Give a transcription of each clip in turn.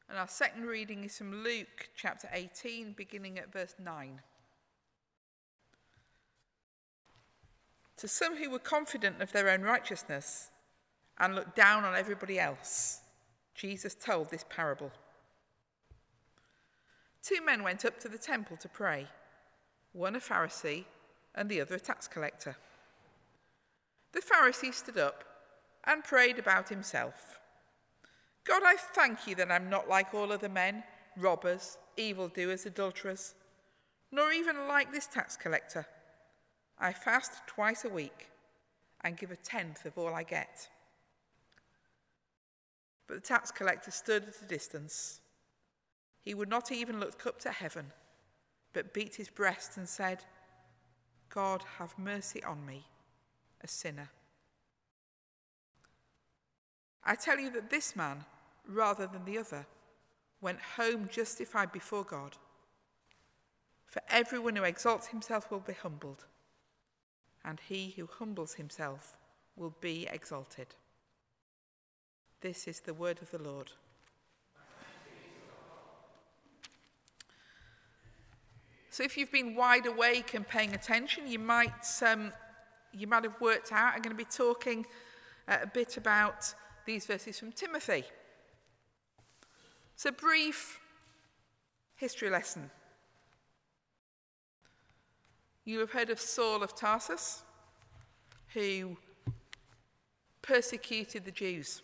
And our second reading is from Luke chapter 18, beginning at verse 9. To some who were confident of their own righteousness and looked down on everybody else, Jesus told this parable. 2 men went up to the temple to pray, one a Pharisee and the other a tax collector. The Pharisee stood up and prayed about himself. God, I thank you that I'm not like all other men, robbers, evildoers, adulterers, nor even like this tax collector. I fast twice a week and give 1/10 of all I get. But the tax collector stood at a distance. He would not even look up to heaven, but beat his breast and said, God, have mercy on me, a sinner. I tell you that this man, rather than the other, went home justified before God. For everyone who exalts himself will be humbled, and he who humbles himself will be exalted. This is the word of the Lord. So if you've been wide awake and paying attention, you might have worked out I'm going to be talking a bit about these verses from Timothy. It's a brief history lesson. You have heard of Saul of Tarsus, who persecuted the Jews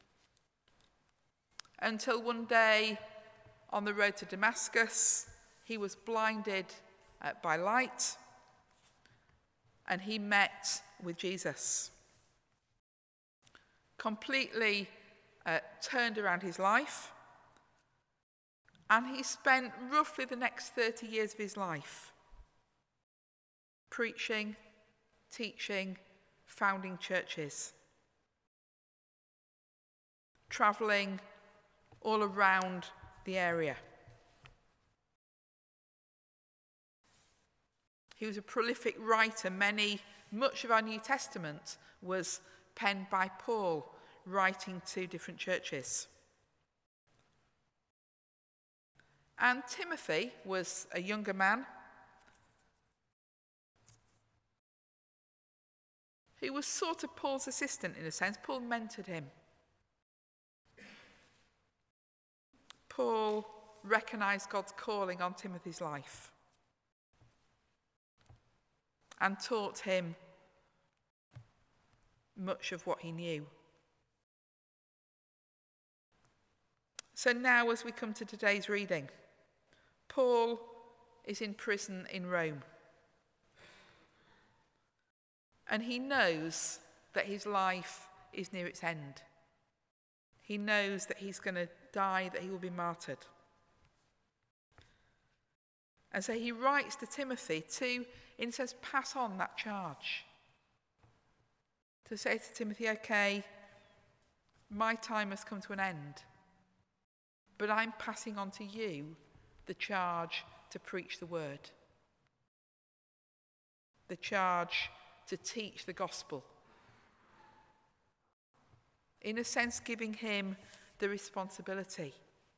until one day on the road to Damascus, he was blinded by light and he met with Jesus. Completely turned around his life, and he spent roughly the next 30 years of his life preaching, teaching, founding churches, travelling all around the area. He was a prolific writer. Much of our New Testament was penned by Paul, writing to different churches. And Timothy was a younger man who was sort of Paul's assistant in a sense. Paul mentored him. Paul recognised God's calling on Timothy's life and taught him much of what he knew. So now, as we come to today's reading, Paul is in prison in Rome. And he knows that his life is near its end. He knows that he's going to die, that he will be martyred. And so he writes to Timothy to, in a sense, pass on that charge. To say to Timothy, okay, my time has come to an end, but I'm passing on to you the charge to preach the word, the charge to teach the gospel. In a sense, giving him the responsibility.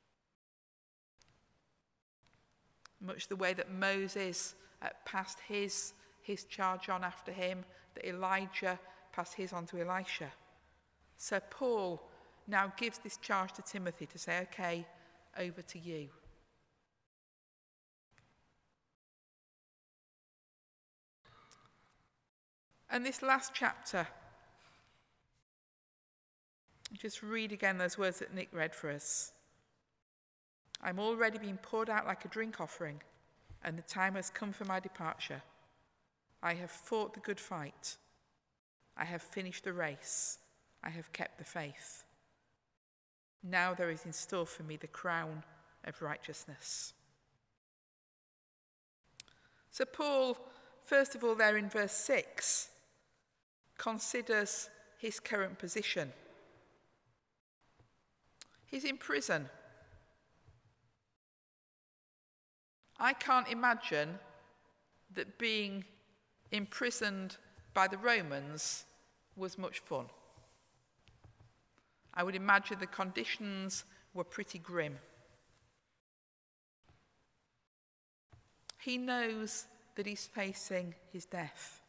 Much the way that Moses passed his charge on after him, that Elijah passed his on to Elisha. So Paul now gives this charge to Timothy to say, okay, over to you. And this last chapter, just read again those words that Nick read for us. I'm already being poured out like a drink offering, and the time has come for my departure. I have fought the good fight. I have finished the race. I have kept the faith. Now there is in store for me the crown of righteousness. So Paul, first of all, there in verse 6, considers his current position. He's in prison. I can't imagine that being imprisoned by the Romans was much fun. I would imagine the conditions were pretty grim. He knows that he's facing his death.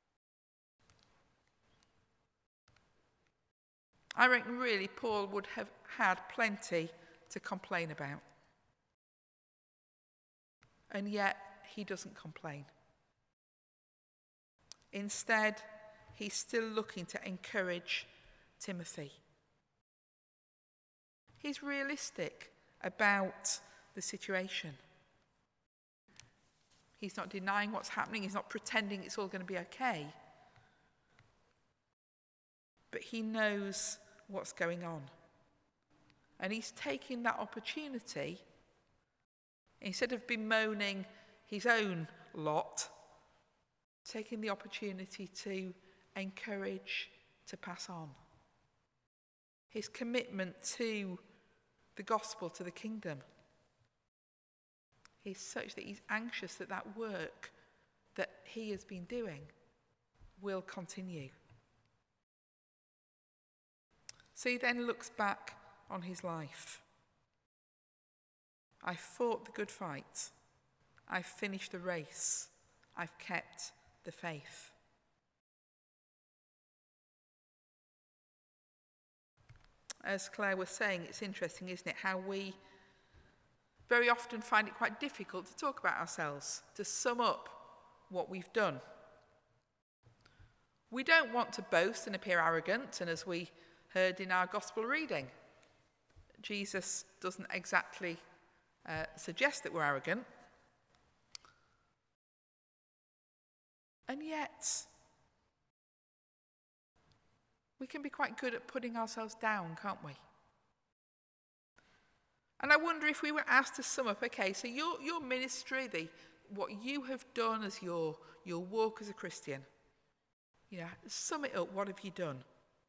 I reckon really Paul would have had plenty to complain about. And yet he doesn't complain. Instead, he's still looking to encourage Timothy. He's realistic about the situation. He's not denying what's happening. He's not pretending it's all going to be okay. But he knows what's going on. And he's taking that opportunity, instead of bemoaning his own lot, taking the opportunity to encourage, to pass on. His commitment to the gospel, to the kingdom, is such that he's anxious that that work that he has been doing will continue. So he then looks back on his life. I fought the good fight. I've finished the race. I've kept the faith. As Claire was saying, it's interesting, isn't it, how we very often find it quite difficult to talk about ourselves, to sum up what we've done. We don't want to boast and appear arrogant, and as we heard in our gospel reading, Jesus doesn't exactly suggest that we're arrogant. And yet, we can be quite good at putting ourselves down, can't we? And I wonder if we were asked to sum up, okay, so your ministry, what you have done as your walk as a Christian, sum it up, what have you done?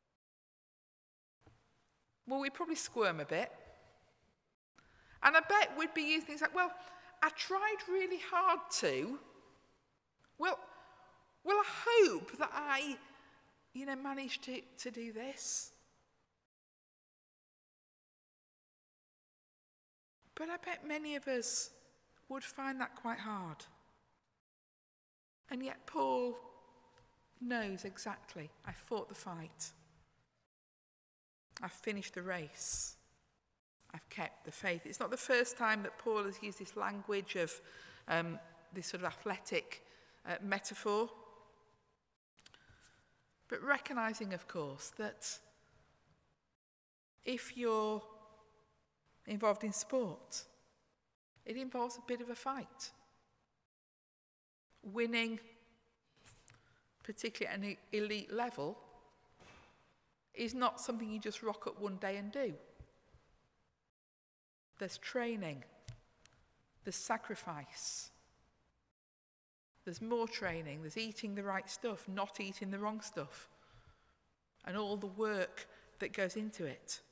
Well, we'd probably squirm a bit. And I bet we'd be using things like, well, I tried really hard to. Well, I hope that I, managed to do this. But I bet many of us would find that quite hard. And yet Paul knows exactly, I fought the fight. I've finished the race. I've kept the faith. It's not the first time that Paul has used this language of this sort of athletic metaphor. But recognising, of course, that if you're involved in sport, it involves a bit of a fight. Winning, particularly at an elite level, is not something you just rock up one day and do. There's training, there's sacrifice, there's more training, there's eating the right stuff, not eating the wrong stuff, and all the work that goes into it.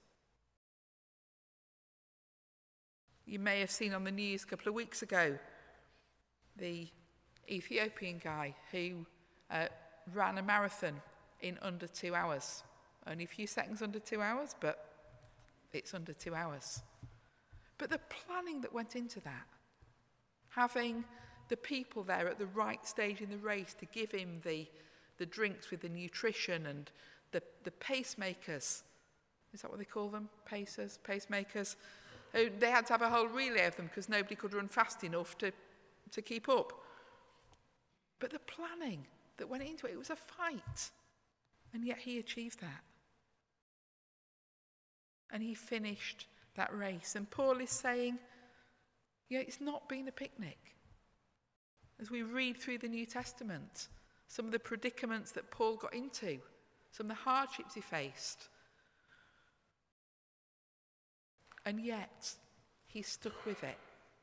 You may have seen on the news a couple of weeks ago the Ethiopian guy who ran a marathon in under 2 hours. Only a few seconds under 2 hours, but it's under 2 hours. But the planning that went into that, having the people there at the right stage in the race to give him the drinks with the nutrition and the pacemakers, is that what they call them? Pacemakers. They had to have a whole relay of them because nobody could run fast enough to keep up. But the planning that went into it was a fight. And yet he achieved that. And he finished that race. And Paul is saying, it's not been a picnic. As we read through the New Testament, some of the predicaments that Paul got into, some of the hardships he faced, and yet he stuck with it.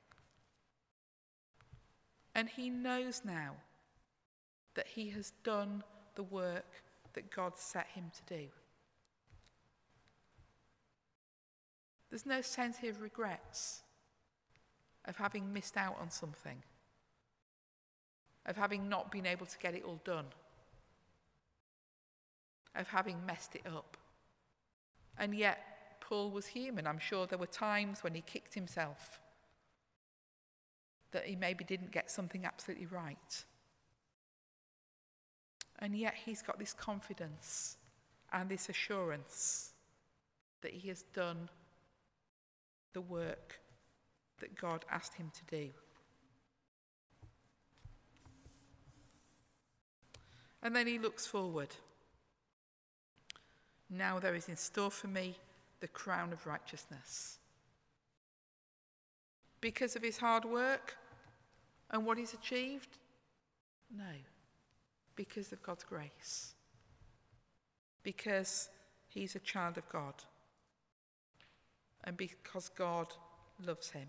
And he knows now that he has done the work that God set him to do. There's no sense here of regrets, of having missed out on something, of having not been able to get it all done, of having messed it up. And yet Paul was human. I'm sure there were times when he kicked himself. that he maybe didn't get something absolutely right. And yet he's got this confidence and this assurance that he has done the work that God asked him to do. And then he looks forward. Now there is in store for me the crown of righteousness. Because of his hard work and what he's achieved? No. Because of God's grace. Because he's a child of God. And because God loves him.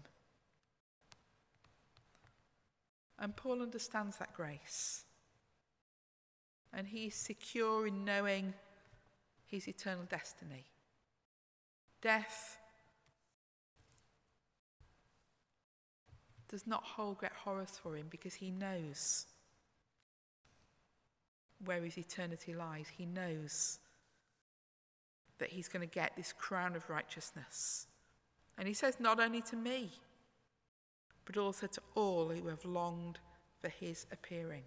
And Paul understands that grace. And he is secure in knowing his eternal destiny. Death does not hold great horrors for him because he knows where his eternity lies. He knows that he's going to get this crown of righteousness. And he says, not only to me, but also to all who have longed for his appearing.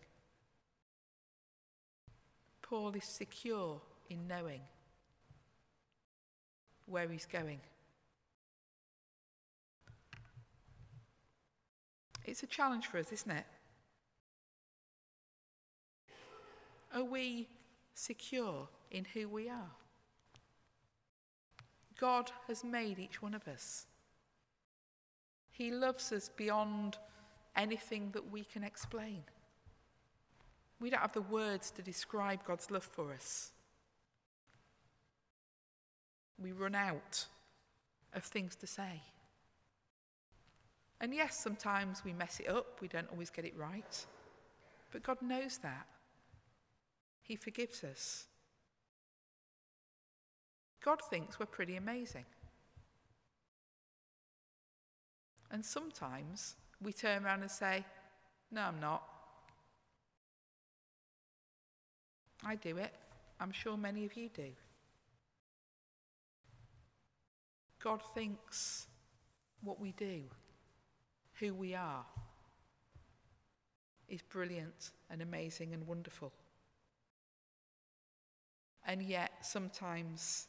Paul is secure in knowing where he's going. It's a challenge for us, isn't it? Are we secure in who we are? God has made each one of us. He loves us beyond anything that we can explain. We don't have the words to describe God's love for us. We run out of things to say. And yes, sometimes we mess it up, we don't always get it right. But God knows that. He forgives us. God thinks we're pretty amazing. And sometimes we turn around and say, no, I'm not. I do it. I'm sure many of you do. God thinks what we do, who we are, is brilliant and amazing and wonderful. And yet, sometimes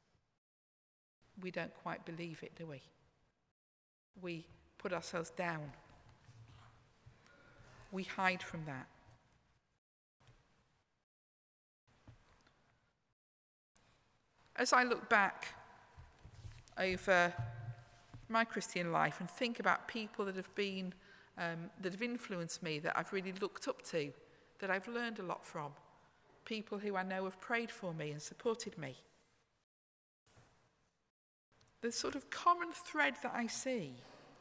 we don't quite believe it, do we? We put ourselves down. We hide from that. As I look back over my Christian life and think about people that have been, that have influenced me, that I've really looked up to, that I've learned a lot from, people who I know have prayed for me and supported me, the sort of common thread that I see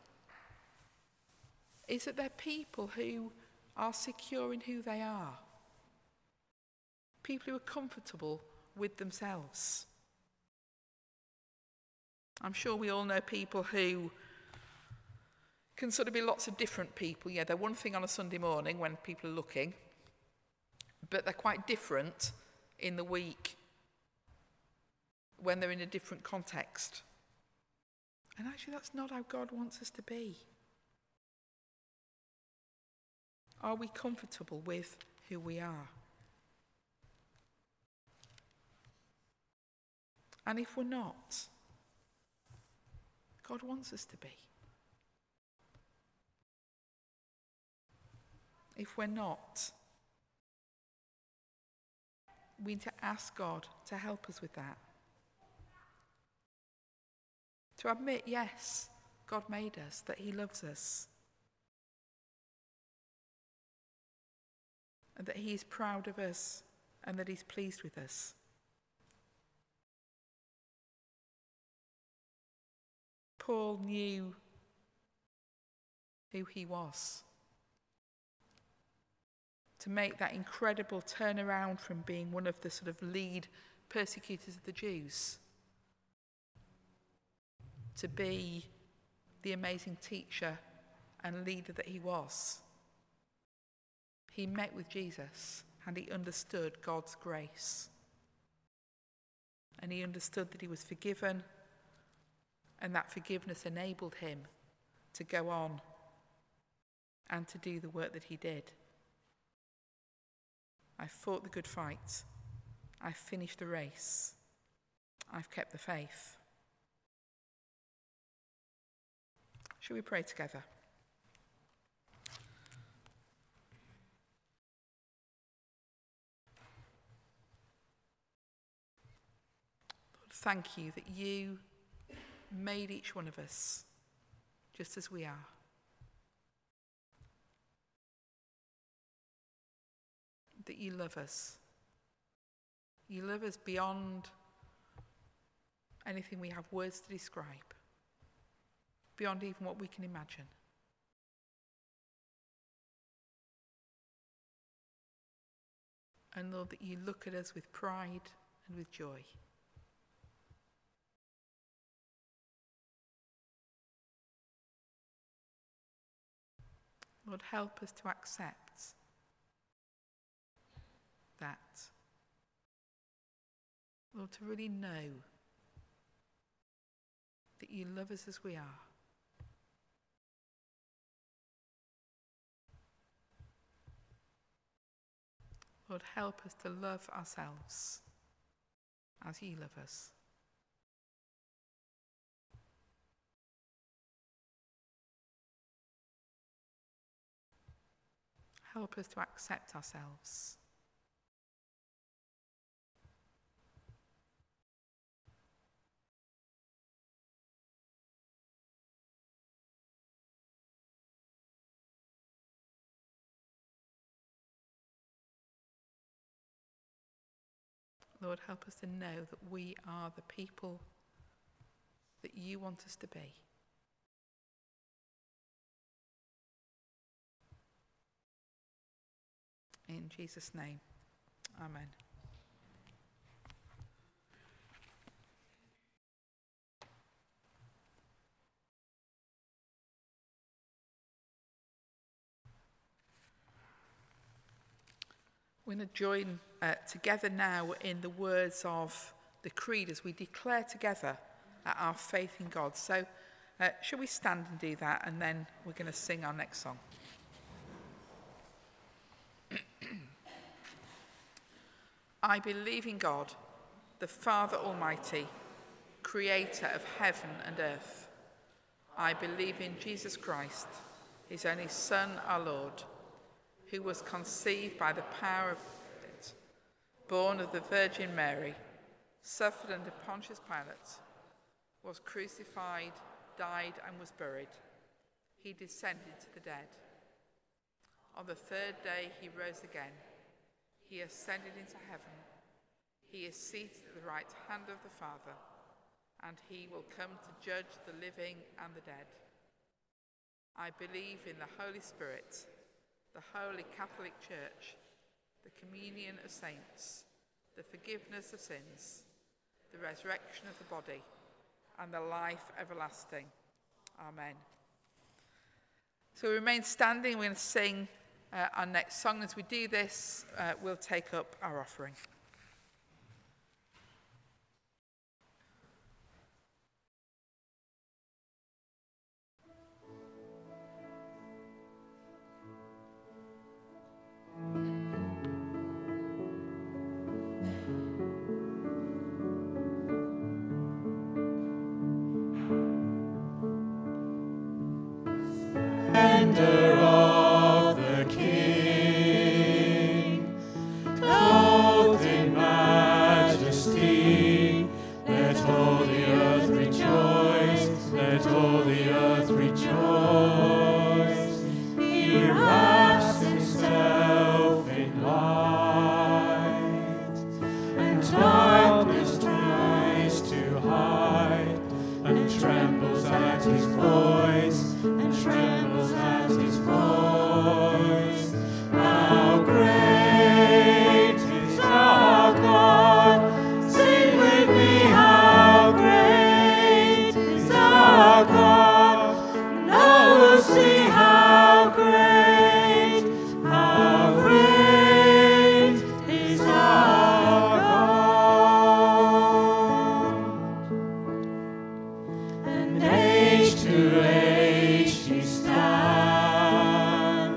is that they're people who are secure in who they are, people who are comfortable with themselves. I'm sure we all know people who can sort of be lots of different people. Yeah, they're one thing on a Sunday morning when people are looking, but they're quite different in the week when they're in a different context. And actually, that's not how God wants us to be. Are we comfortable with who we are? And if we're not, God wants us to be. If we're not, we need to ask God to help us with that. To admit, yes, God made us, that he loves us. And that he is proud of us and that he's pleased with us. Paul knew who he was. To make that incredible turnaround from being one of the sort of lead persecutors of the Jews to be the amazing teacher and leader that he was. He met with Jesus and he understood God's grace. And he understood that he was forgiven, and that forgiveness enabled him to go on and to do the work that he did. I've fought the good fight. I've finished the race. I've kept the faith. Shall we pray together? Lord, thank you that you made each one of us just as we are. That you love us. You love us beyond anything we have words to describe, beyond even what we can imagine. And Lord, that you look at us with pride and with joy. Lord, help us to accept that. Lord, to really know that you love us as we are. Lord, help us to love ourselves as you love us. Help us to accept ourselves. Lord, help us to know that we are the people that you want us to be. In Jesus' name, amen. We're going to join together now in the words of the Creed as we declare together our faith in God. So shall we stand and do that, and then we're going to sing our next song. I believe in God, the Father Almighty, creator of heaven and earth. I believe in Jesus Christ, his only Son, our Lord, who was conceived by the power of it, born of the Virgin Mary, suffered under Pontius Pilate, was crucified, died, and was buried. He descended to the dead. On the third day he rose again. He ascended into heaven. He is seated at the right hand of the Father, and he will come to judge the living and the dead. I believe in the Holy Spirit, the Holy Catholic Church, the communion of saints, the forgiveness of sins, the resurrection of the body, and the life everlasting. Amen. So we remain standing. We're going to sing our next song. As we do this, we'll take up our offering. Of the King, clothed in majesty, let all the earth rejoice, let all the earth rejoice. He wraps himself in light, and darkness tries to hide, and trembles at his voice, and trembles at his voice. How great is our God! Sing with me, how great is our God! And all will see how great is our God. And age to age he stands,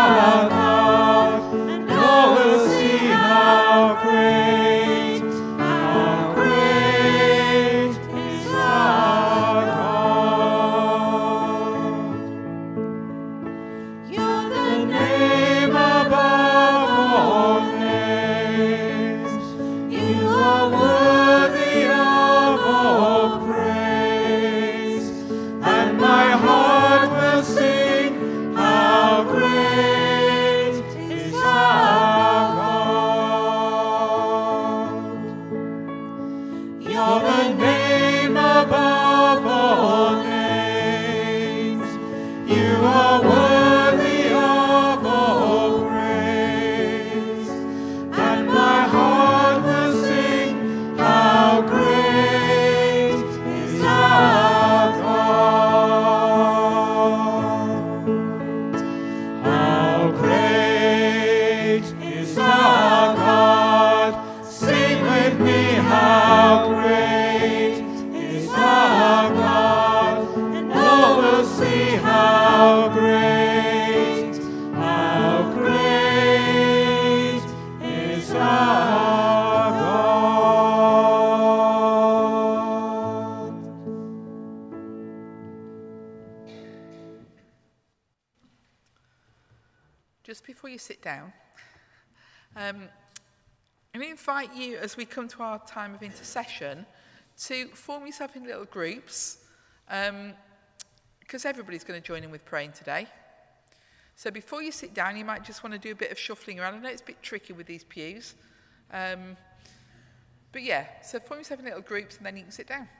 our God, and all will see how great is our God. You're the name above all names. You are worthy of all praise, and my heart will sing how great is our God. You're the name above all names. You are worthy of all praise, and my heart will sing how great is our God. How great is our God. Sing with me, how great is our God, and all will see how great is our God. Just before you sit down, I'm going to invite you, as we come to our time of intercession, to form yourself in little groups, because everybody's going to join in with praying today. So before you sit down, you might just want to do a bit of shuffling around. I know it's a bit tricky with these pews. But yeah, so form yourself in little groups and then you can sit down.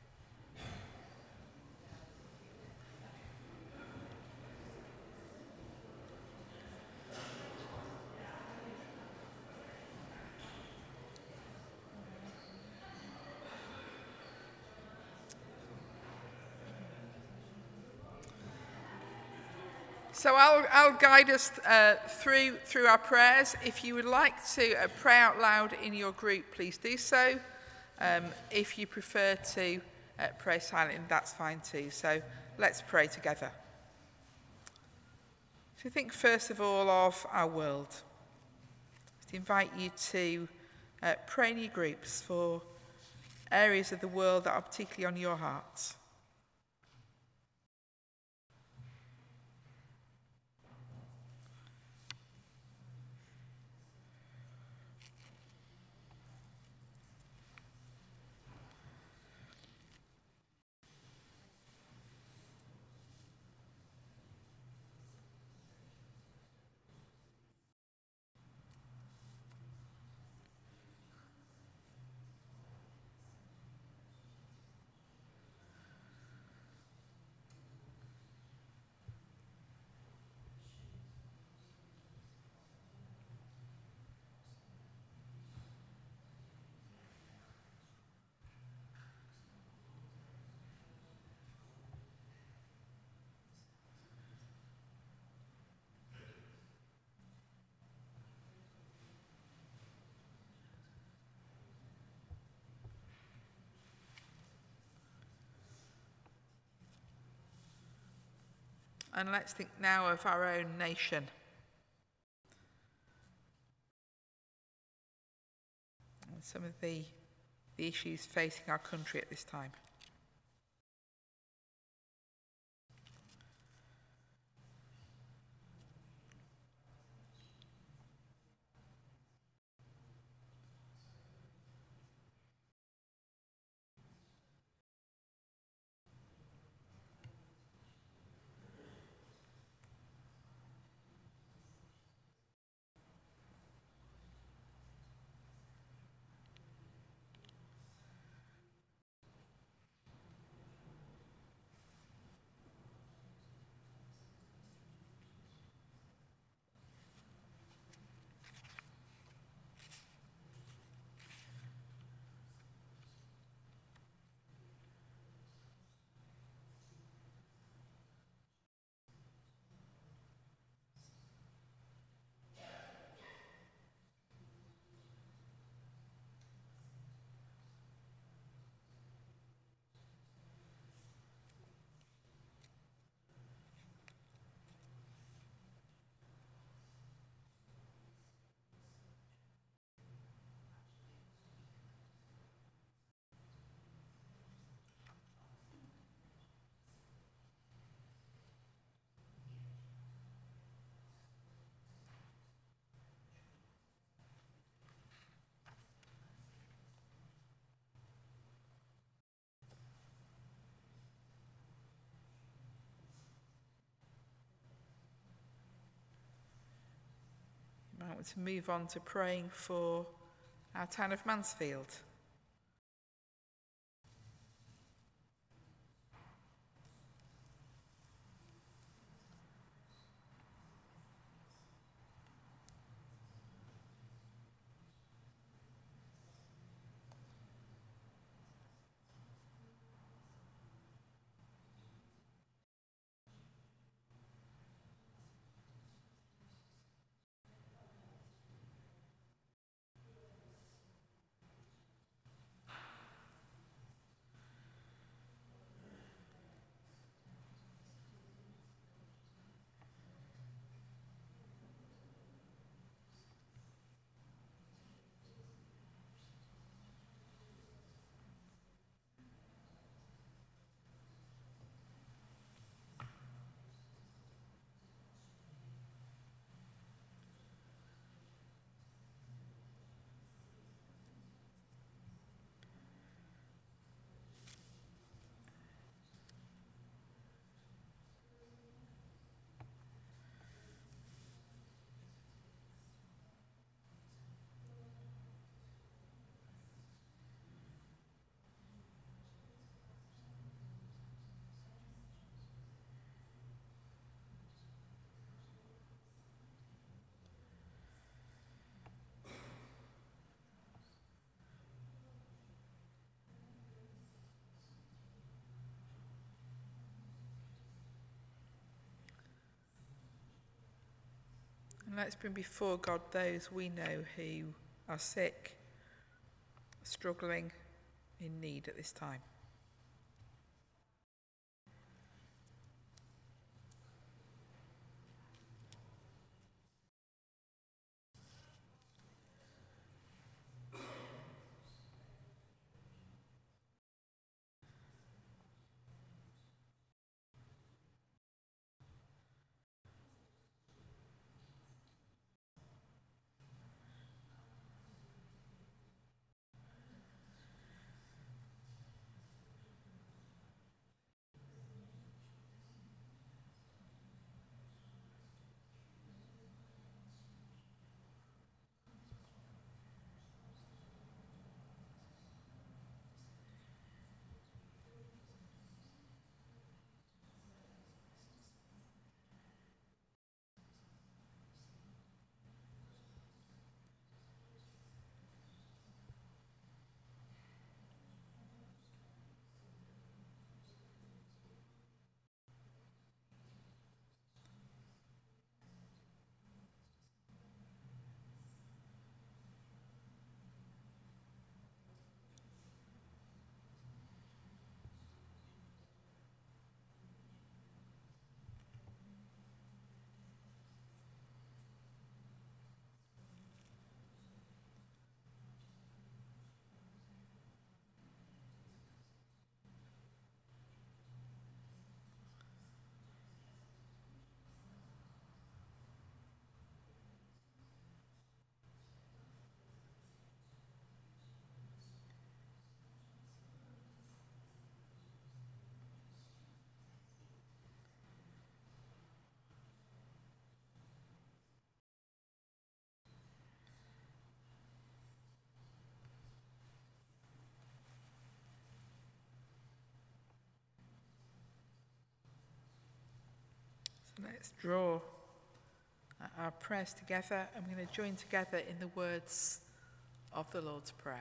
So I'll guide us through our prayers. If you would like to pray out loud in your group, please do so. If you prefer to pray silently, that's fine too. So let's pray together. So think first of all of our world. I invite you to pray in your groups for areas of the world that are particularly on your hearts. And let's think now of our own nation. And some of the issues facing our country at this time. and to move on to praying for our town of Mansfield. And let's bring before God those we know who are sick, struggling, in need at this time. Let's draw our prayers together, and we're going to join together in the words of the Lord's Prayer.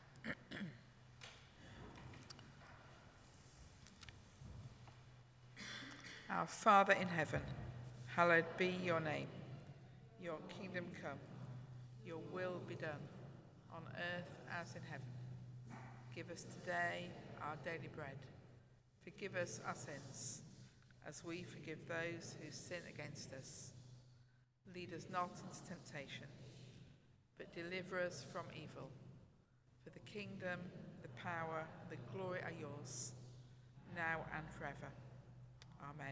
Our Father in heaven, hallowed be your name. Your kingdom come, your will be done, on earth as in heaven. Give us today our daily bread. Forgive us our sins, as we forgive those who sin against us. Lead us not into temptation, but deliver us from evil. For the kingdom, the power, the glory are yours, now and forever. Amen.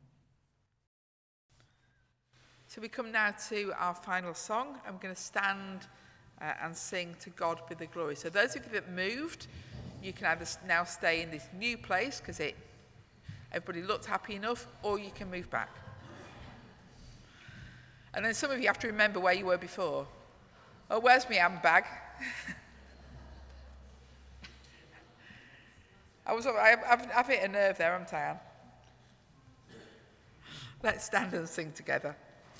So we come now to our final song. I'm going to stand and sing "To God Be the Glory." So those of you that moved, you can either now stay in this new place because everybody looked happy enough, or you can move back. And then some of you have to remember where you were before. Oh, where's my handbag? I've hit a nerve there, haven't I, Anne? Let's stand and sing together.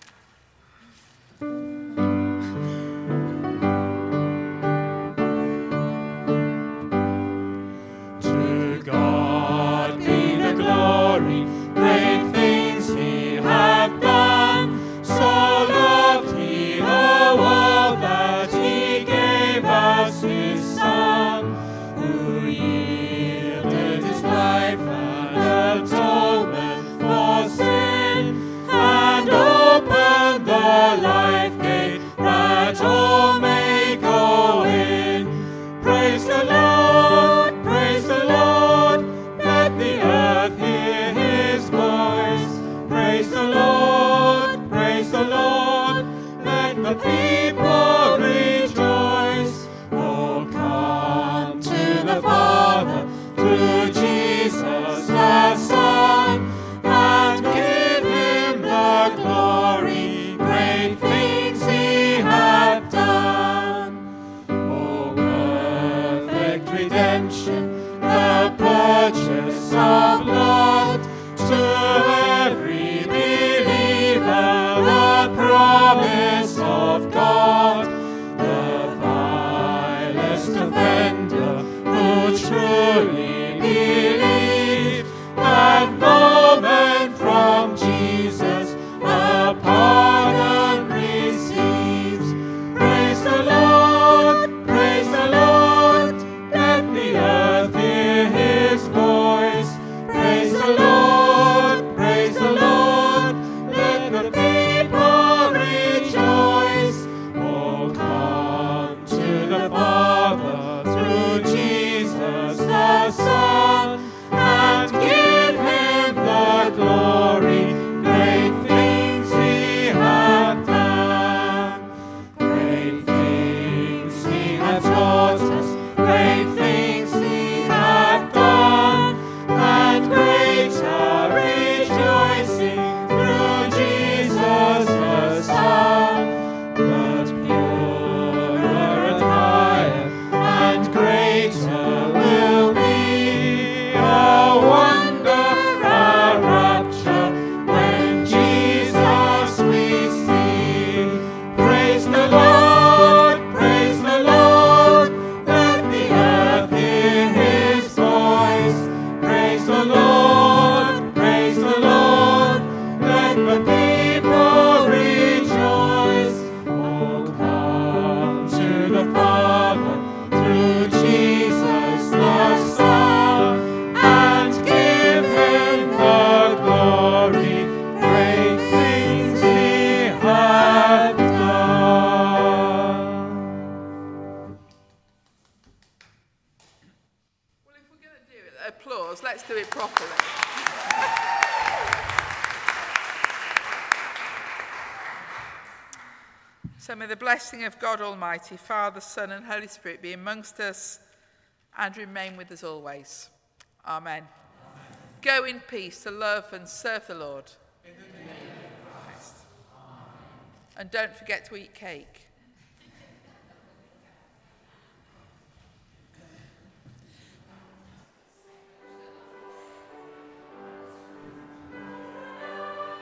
To God be the glory, great things he hath done. So loved he the world that he gave us his Son, who yielded his life an atonement for sin, and opened the life gate that all may go in. Praise the Lord, praise the Lord, let the earth hear his voice. Praise the Lord, let the people rejoice. Oh, come to the Father, through Jesus the Son, and give him the glory, great things he hath done. Oh, perfect redemption, the purchase of blood, to every believer the promise of God. The vilest offender who truly believed, that moment from Jesus a pardon receives. Praise the Lord, let the earth hear his voice. Praise the Lord, let the people rejoice. Oh, come to the Father, through Jesus the Son, and give him the glory, great things he hath done. Great things he hath taught us, great things he hath done, and greater rejoicing through Jesus the Son. But purer and higher and greater will be our wonder, our rapture, when Jesus we see. Praise the Lord, let the earth hear his voice. Praise the Lord, let the people rejoice. Oh, come to the Father, through Jesus the Son, and give him the glory, great things he hath done. Well, if we're going to do it, applause, let's do it properly. So may the blessing of God Almighty, Father, Son, and Holy Spirit be amongst us and remain with us always. Amen. Go in peace to love and serve the Lord. In the name of Christ. Amen. And don't forget to eat cake.